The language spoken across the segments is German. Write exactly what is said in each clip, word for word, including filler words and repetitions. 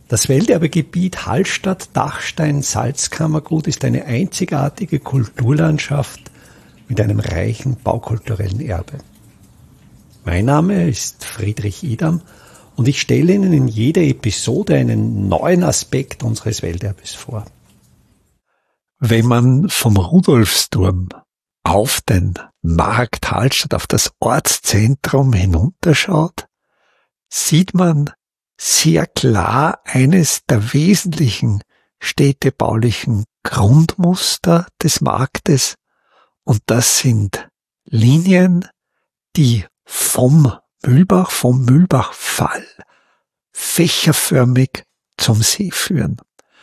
Das Welterbegebiet Hallstatt-Dachstein-Salzkammergut ist eine einzigartige Kulturlandschaft mit einem reichen baukulturellen Erbe. Mein Name ist Friedrich Idam und ich stelle Ihnen in jeder Episode einen neuen Aspekt unseres Welterbes vor. Wenn man vom Rudolfsturm auf den Markt Hallstatt, auf das Ortszentrum hinunterschaut, sieht man sehr klar eines der wesentlichen städtebaulichen Grundmuster des Marktes, und das sind Linien, die vom Mühlbach, vom Mühlbachfall fächerförmig zum See führen.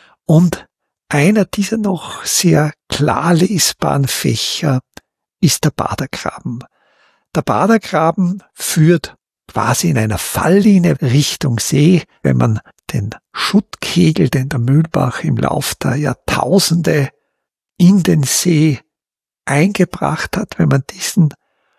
Und einer dieser noch sehr klar lesbaren Fächer ist der Badergraben. Der Badergraben führt quasi in einer Falllinie Richtung See, wenn man den Schuttkegel, den der Mühlbach im Lauf der Jahrtausende in den See eingebracht hat, wenn man diesen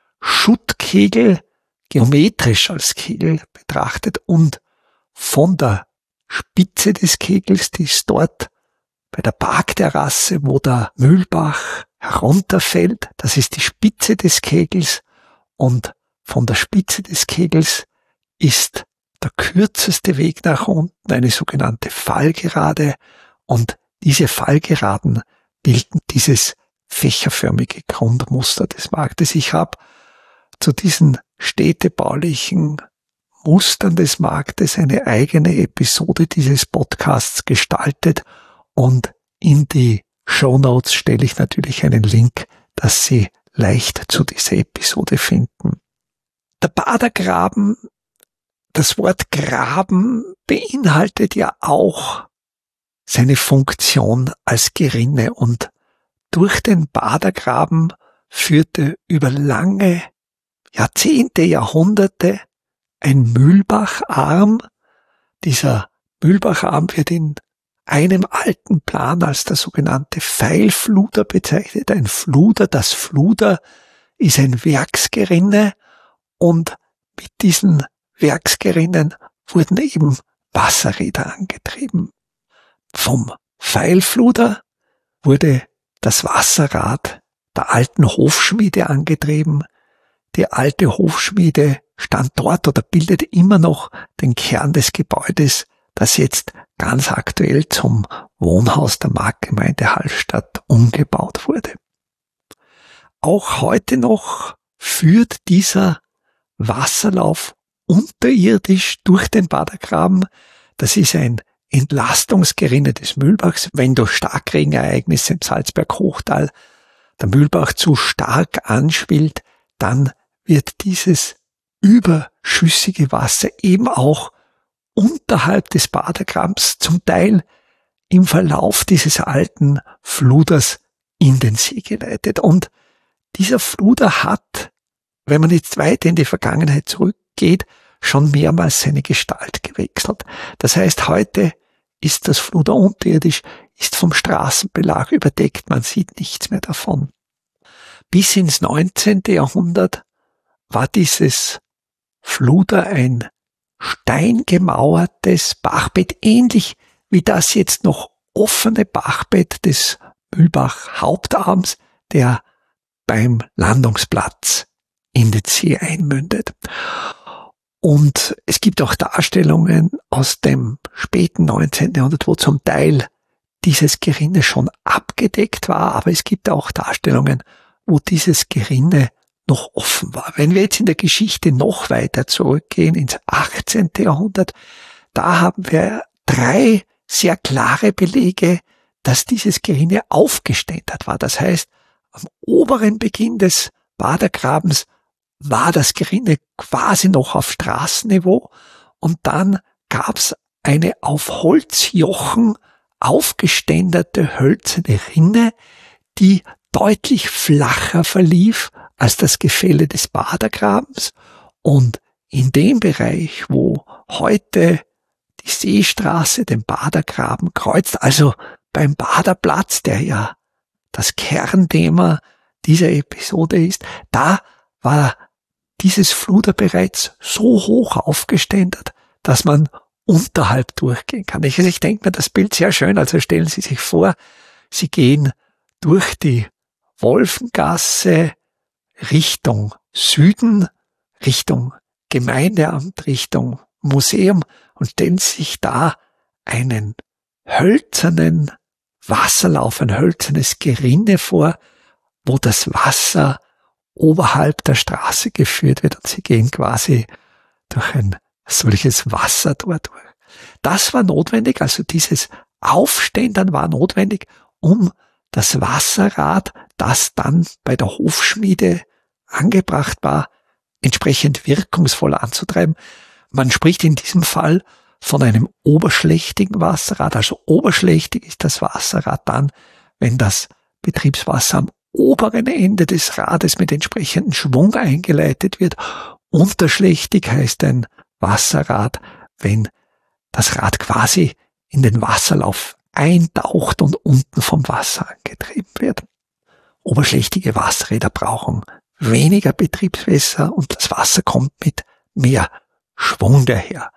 Schuttkegel geometrisch als Kegel betrachtet und von der Spitze des Kegels, die ist dort bei der Parkterrasse, wo der Mühlbach herunterfällt, das ist die Spitze des Kegels, und von der Spitze des Kegels ist der kürzeste Weg nach unten eine sogenannte Fallgerade, und diese Fallgeraden bilden dieses fächerförmige Grundmuster des Marktes. Ich habe zu diesen städtebaulichen Mustern des Marktes eine eigene Episode dieses Podcasts gestaltet, und in die Shownotes stelle ich natürlich einen Link, dass Sie leicht zu dieser Episode finden. Der Badergraben, das Wort Graben beinhaltet ja auch seine Funktion als Gerinne, und durch den Badergraben führte über lange Jahrzehnte, Jahrhunderte ein Mühlbacharm. Dieser Mühlbacharm wird in einem alten Plan als der sogenannte Pfeilfluder bezeichnet. Ein Fluder, das Fluder ist ein Werksgerinne, und mit diesen Werksgerinnen wurden eben Wasserräder angetrieben. Vom Pfeilfluder wurde das Wasserrad der alten Hofschmiede angetrieben. Die alte Hofschmiede stand dort oder bildet immer noch den Kern des Gebäudes, das jetzt ganz aktuell zum Wohnhaus der Marktgemeinde Hallstatt umgebaut wurde. Auch heute noch führt dieser Wasserlauf unterirdisch durch den Badergraben. Das ist ein Entlastungsgerinne des Mühlbachs. Wenn durch Starkregenereignisse im Salzberg-Hochtal der Mühlbach zu stark anschwillt, dann wird dieses überschüssige Wasser eben auch unterhalb des Badergrabens zum Teil im Verlauf dieses alten Fluders in den See geleitet. Und dieser Fluder hat, wenn man jetzt weiter in die Vergangenheit zurückgeht, schon mehrmals seine Gestalt gewechselt. Das heißt, heute ist das Fluder unterirdisch, ist vom Straßenbelag überdeckt, man sieht nichts mehr davon. Bis ins neunzehnte Jahrhundert war dieses Fluder ein steingemauertes Bachbett, ähnlich wie das jetzt noch offene Bachbett des Mühlbach-Hauptarms, der beim Landungsplatz in den See einmündet. Und es gibt auch Darstellungen aus dem späten neunzehnten Jahrhundert, wo zum Teil dieses Gerinne schon abgedeckt war, aber es gibt auch Darstellungen, wo dieses Gerinne noch offen war. Wenn wir jetzt in der Geschichte noch weiter zurückgehen, ins achtzehnte Jahrhundert, da haben wir drei sehr klare Belege, dass dieses Gerinne aufgeständert war. Das heißt, am oberen Beginn des Badergrabens war das Gerinne quasi noch auf Straßenniveau, und dann gab es eine auf Holzjochen aufgeständerte hölzerne Rinne, die deutlich flacher verlief als das Gefälle des Badergrabens, und in dem Bereich, wo heute die Seestraße den Badergraben kreuzt, also beim Baderplatz, der ja das Kernthema dieser Episode ist, da war dieses Fluder bereits so hoch aufgeständert, dass man unterhalb durchgehen kann. Ich, also ich denke mir das Bild sehr schön. Also stellen Sie sich vor, Sie gehen durch die Wolfengasse Richtung Süden, Richtung Gemeindeamt, Richtung Museum und stellen sich da einen hölzernen Wasserlauf, ein hölzernes Gerinne vor, wo das Wasser oberhalb der Straße geführt wird und sie gehen quasi durch ein solches Wasser dort durch. Das war notwendig, also dieses Aufständern war notwendig, um das Wasserrad, das dann bei der Hofschmiede angebracht war, entsprechend wirkungsvoll anzutreiben. Man spricht in diesem Fall von einem oberschlächtigen Wasserrad. Also oberschlächtig ist das Wasserrad dann, wenn das Betriebswasser am oberen Ende des Rades mit entsprechendem Schwung eingeleitet wird. Unterschlächtig heißt ein Wasserrad, wenn das Rad quasi in den Wasserlauf eintaucht und unten vom Wasser angetrieben wird. Oberschlächtige Wasserräder brauchen weniger Betriebswasser und das Wasser kommt mit mehr Schwung daher.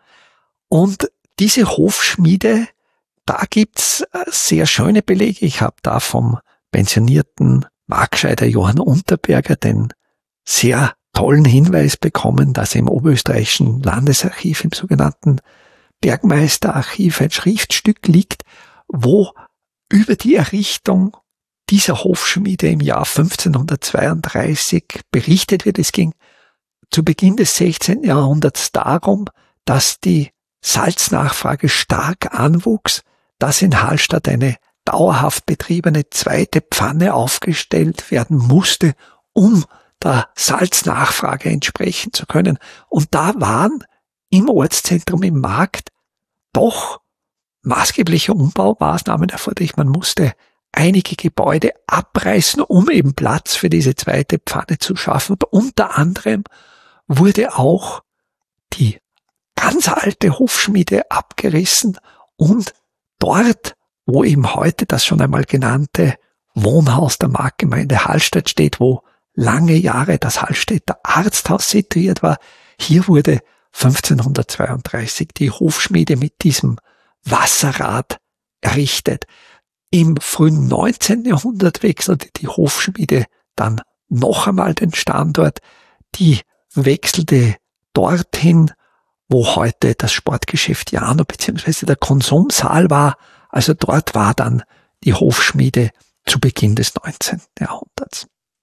Und diese Hofschmiede, da gibt's sehr schöne Belege. Ich habe da vom pensionierten Markscheider Johann Unterberger den sehr tollen Hinweis bekommen, dass im Oberösterreichischen Landesarchiv, im sogenannten Bergmeisterarchiv, ein Schriftstück liegt, wo über die Errichtung dieser Hofschmiede im Jahr fünfzehnhundertzweiunddreißig berichtet wird. Es ging zu Beginn des sechzehnten Jahrhunderts darum, dass die Salznachfrage stark anwuchs, dass in Hallstatt eine dauerhaft betriebene zweite Pfanne aufgestellt werden musste, um der Salznachfrage entsprechen zu können. Und da waren im Ortszentrum, im Markt, doch maßgebliche Umbaumaßnahmen erforderlich. Man musste einige Gebäude abreißen, um eben Platz für diese zweite Pfanne zu schaffen. Und unter anderem wurde auch die ganz alte Hofschmiede abgerissen und dort, wo eben heute das schon einmal genannte Wohnhaus der Marktgemeinde Hallstatt steht, wo lange Jahre das Hallstätter Arzthaus situiert war, hier wurde fünfzehnhundertzweiunddreißig die Hofschmiede mit diesem Wasserrad errichtet. Im frühen neunzehnten Jahrhundert wechselte die Hofschmiede dann noch einmal den Standort. Die wechselte dorthin, wo heute das Sportgeschäft Jano bzw. der Konsumsaal war. Also dort war dann die Hofschmiede zu Beginn des neunzehnten Jahrhunderts.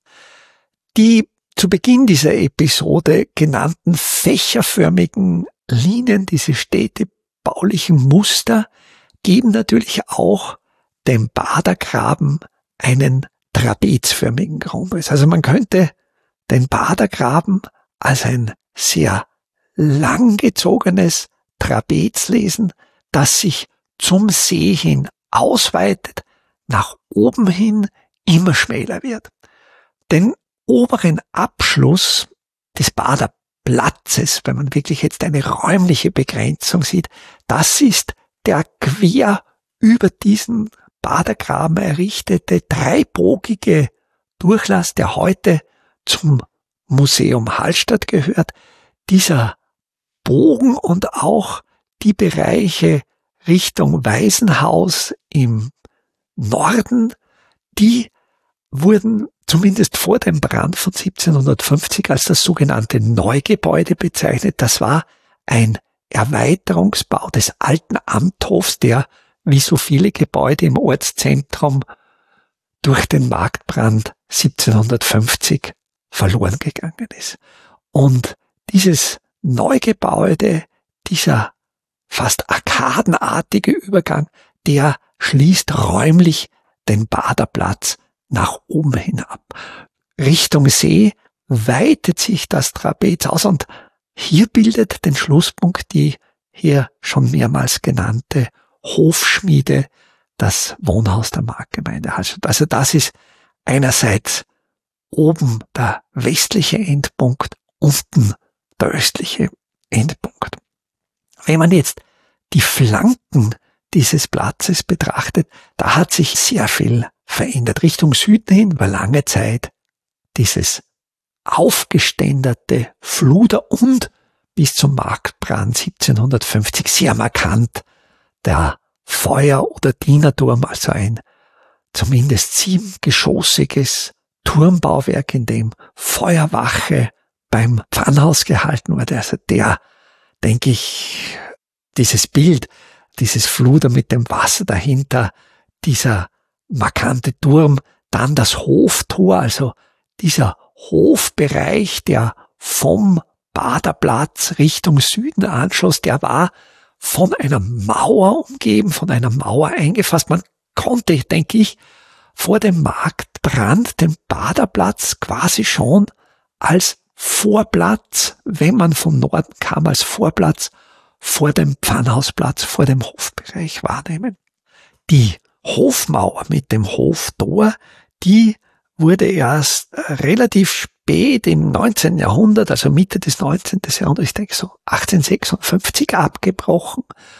Die zu Beginn dieser Episode genannten fächerförmigen Linien, diese städtebaulichen Muster, geben natürlich auch dem Badergraben einen trapezförmigen Grundriss. Also man könnte den Badergraben als ein sehr langgezogenes Trapez lesen, das sich zum See hin ausweitet, nach oben hin immer schmäler wird. Den oberen Abschluss des Baderplatzes, wenn man wirklich jetzt eine räumliche Begrenzung sieht, das ist der quer über diesen Badergraben errichtete dreibogige Durchlass, der heute zum Museum Hallstatt gehört. Dieser Bogen und auch die Bereiche Richtung Waisenhaus im Norden, die wurden zumindest vor dem Brand von siebzehnhundertfünfzig als das sogenannte Neugebäude bezeichnet. Das war ein Erweiterungsbau des alten Amthofs, der wie so viele Gebäude im Ortszentrum durch den Marktbrand siebzehnhundertfünfzig verloren gegangen ist. Und dieses Neugebäude, dieser fast arkadenartige Übergang, der schließt räumlich den Baderplatz nach oben hinab. Richtung See weitet sich das Trapez aus und hier bildet den Schlusspunkt die hier schon mehrmals genannte Hofschmiede, das Wohnhaus der Marktgemeinde Hallstatt. Also das ist einerseits oben der westliche Endpunkt, unten der östliche Endpunkt. Wenn man jetzt die Flanken dieses Platzes betrachtet, da hat sich sehr viel verändert. Richtung Süden hin war lange Zeit dieses aufgeständerte Fluder- und bis zum Marktbrand siebzehnhundertfünfzig sehr markant der Feuer- oder Dienerturm, also ein zumindest siebengeschossiges Turmbauwerk, in dem Feuerwache beim Pfannhaus gehalten wurde. Also der, denke ich, dieses Bild, dieses Fluder mit dem Wasser dahinter, dieser markante Turm, dann das Hoftor, also dieser Hofbereich, der vom Baderplatz Richtung Süden anschloss, der war von einer Mauer umgeben, von einer Mauer eingefasst. Man konnte, denke ich, vor dem Marktbrand den Baderplatz quasi schon als Vorplatz, wenn man vom Norden kam, als Vorplatz vor dem Pfannhausplatz, vor dem Hofbereich wahrnehmen. Die Hofmauer mit dem Hoftor, die wurde erst relativ spät im neunzehnten Jahrhundert, also Mitte des neunzehnten Jahrhunderts, ich denke so achtzehnhundertsechsundfünfzig abgebrochen.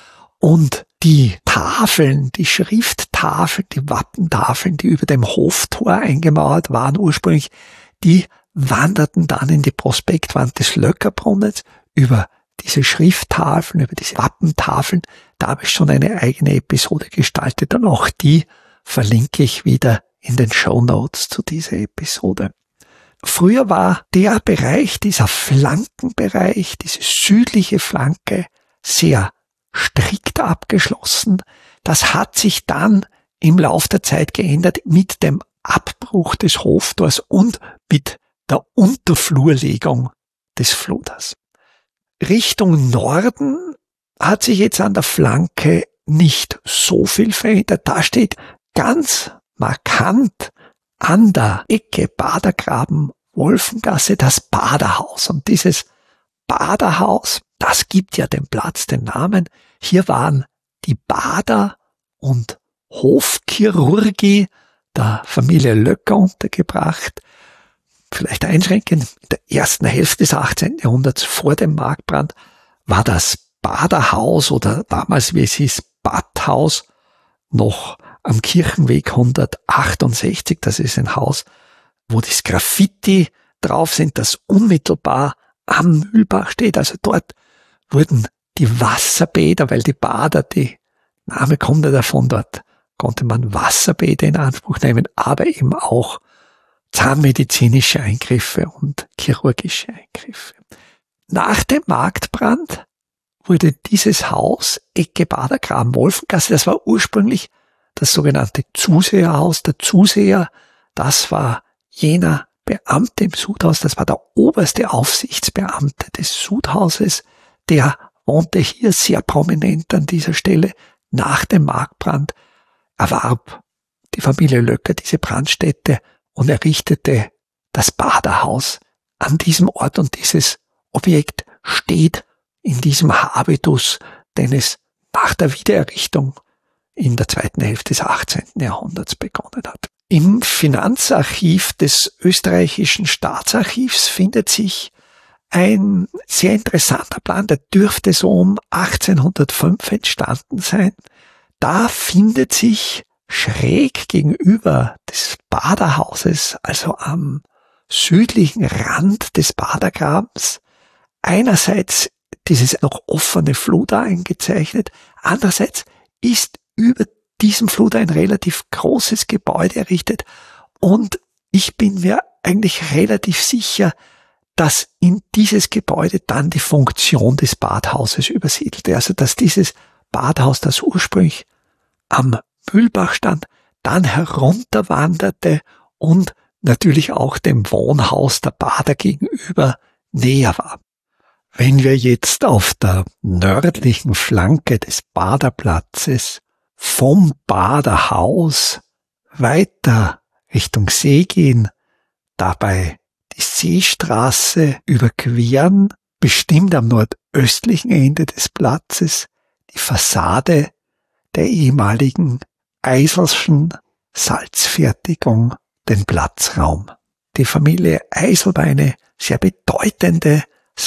Und die Tafeln, die Schrifttafeln, die Wappentafeln, die über dem Hoftor eingemauert waren ursprünglich, die wanderten dann in die Prospektwand des Löckerbrunnens. Über diese Schrifttafeln, über diese Wappentafeln, da habe ich schon eine eigene Episode gestaltet und auch die verlinke ich wieder in den Shownotes zu dieser Episode. Früher war der Bereich, dieser Flankenbereich, diese südliche Flanke sehr strikt abgeschlossen. Das hat sich dann im Lauf der Zeit geändert mit dem Abbruch des Hoftors und mit der Unterflurlegung des Fluders. Richtung Norden hat sich jetzt an der Flanke nicht so viel verändert. Da steht ganz markant an der Ecke Badergraben-Wolfengasse das Baderhaus. Und dieses Baderhaus, das gibt ja dem Platz den Namen. Hier waren die Bader und Hofchirurgie der Familie Löcker untergebracht. Vielleicht einschränkend, in der ersten Hälfte des achtzehnten Jahrhunderts vor dem Marktbrand war das Baderhaus oder damals, wie es hieß, Badhaus noch am Kirchenweg hundertachtundsechzig. Das ist ein Haus, wo das Graffiti drauf sind, das unmittelbar am Mühlbach steht. Also dort wurden die Wasserbäder, weil die Bader, die Name kommt ja davon, dort konnte man Wasserbäder in Anspruch nehmen, aber eben auch zahnmedizinische Eingriffe und chirurgische Eingriffe. Nach dem Marktbrand wurde dieses Haus, Ecke Badergraben-Wolfengasse, das war ursprünglich das sogenannte Zuseherhaus. Der Zuseher, das war jener Beamte im Sudhaus, das war der oberste Aufsichtsbeamte des Sudhauses, der wohnte hier sehr prominent an dieser Stelle. Nach dem Marktbrand erwarb die Familie Löcker diese Brandstätte und errichtete das Baderhaus an diesem Ort, und dieses Objekt steht in diesem Habitus, den es nach der Wiedererrichtung in der zweiten Hälfte des achtzehnten Jahrhunderts begonnen hat. Im Finanzarchiv des österreichischen Staatsarchivs findet sich ein sehr interessanter Plan, der dürfte so um achtzehnhundertfünf entstanden sein. Da findet sich schräg gegenüber des Baderhauses, also am südlichen Rand des Badergrabens, einerseits dieses noch offene Fluder eingezeichnet, andererseits ist über diesem Fluder ein relativ großes Gebäude errichtet, und ich bin mir eigentlich relativ sicher, dass in dieses Gebäude dann die Funktion des Badhauses übersiedelte, also dass dieses Badhaus, das ursprünglich am Mühlbach stand, dann herunterwanderte und natürlich auch dem Wohnhaus der Bader gegenüber näher war. Wenn wir jetzt auf der nördlichen Flanke des Baderplatzes vom Baderhaus weiter Richtung See gehen, dabei die Seestraße überqueren, bestimmt am nordöstlichen Ende des Platzes die Fassade der ehemaligen Eiselschen Salzfertigung, den Platzraum. Die Familie Eisel war eine sehr bedeutende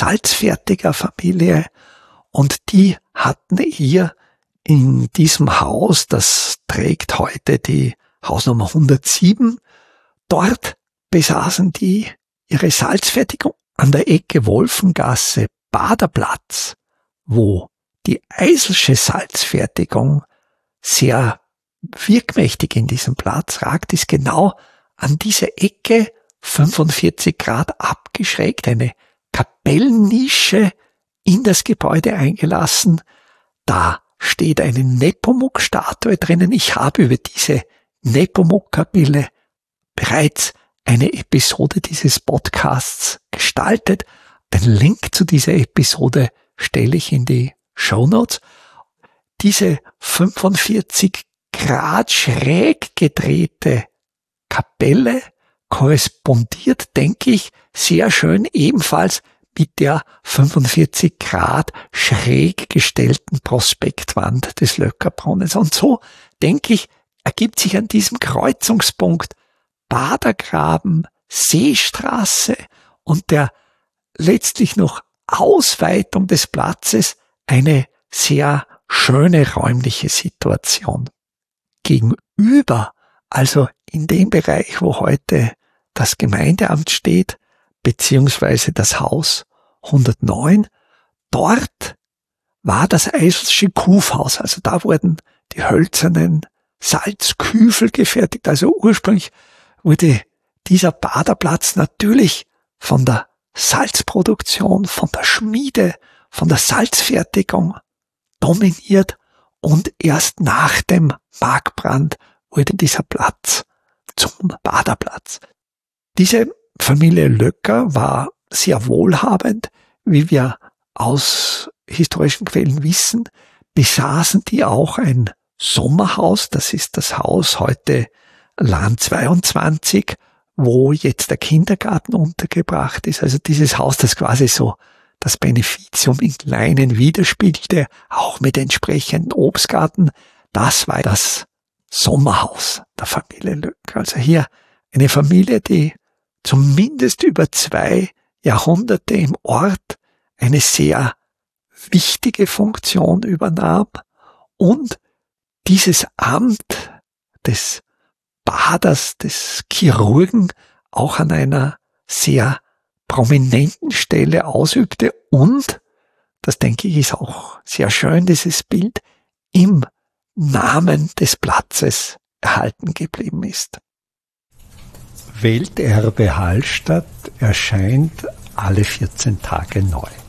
Salzfertigerfamilie, und die hatten hier in diesem Haus, das trägt heute die Hausnummer hundertsieben, dort besaßen die ihre Salzfertigung an der Ecke Wolfengasse Baderplatz, wo die Eiselsche Salzfertigung sehr wirkmächtig in diesem Platz ragt, ist genau an dieser Ecke fünfundvierzig Grad abgeschrägt, eine Kapellennische in das Gebäude eingelassen. Da steht eine Nepomuk-Statue drinnen. Ich habe über diese Nepomuk-Kapelle bereits eine Episode dieses Podcasts gestaltet. Den Link zu dieser Episode stelle ich in die Shownotes. Diese fünfundvierzig Grad schräg gedrehte Kapelle korrespondiert, denke ich, sehr schön ebenfalls mit der fünfundvierzig Grad schräg gestellten Prospektwand des Löckerbrunnens. Und so, denke ich, ergibt sich an diesem Kreuzungspunkt Badergraben, Seestraße und der letztlich noch Ausweitung des Platzes eine sehr schöne räumliche Situation. Gegenüber, also in dem Bereich, wo heute das Gemeindeamt steht, beziehungsweise das Haus hundertneun, dort war das Eiselsche Kufhaus, also da wurden die hölzernen Salzküfel gefertigt, also ursprünglich wurde dieser Baderplatz natürlich von der Salzproduktion, von der Schmiede, von der Salzfertigung dominiert und erst nach dem Markbrand wurde dieser Platz zum Baderplatz. Diese Familie Löcker war sehr wohlhabend, wie wir aus historischen Quellen wissen, besaßen die auch ein Sommerhaus, das ist das Haus heute Lahn zweiundzwanzig, wo jetzt der Kindergarten untergebracht ist. Also dieses Haus, das quasi so das Beneficium in Kleinen widerspiegelte, auch mit entsprechendem Obstgarten, das war das Sommerhaus der Familie Löcker. Also hier eine Familie, die zumindest über zwei Jahrhunderte im Ort eine sehr wichtige Funktion übernahm und dieses Amt des Baders, des Chirurgen auch an einer sehr prominenten Stelle ausübte und, das denke ich ist auch sehr schön, dieses Bild, im Namen des Platzes erhalten geblieben ist. Welterbe Hallstatt erscheint alle vierzehn Tage neu.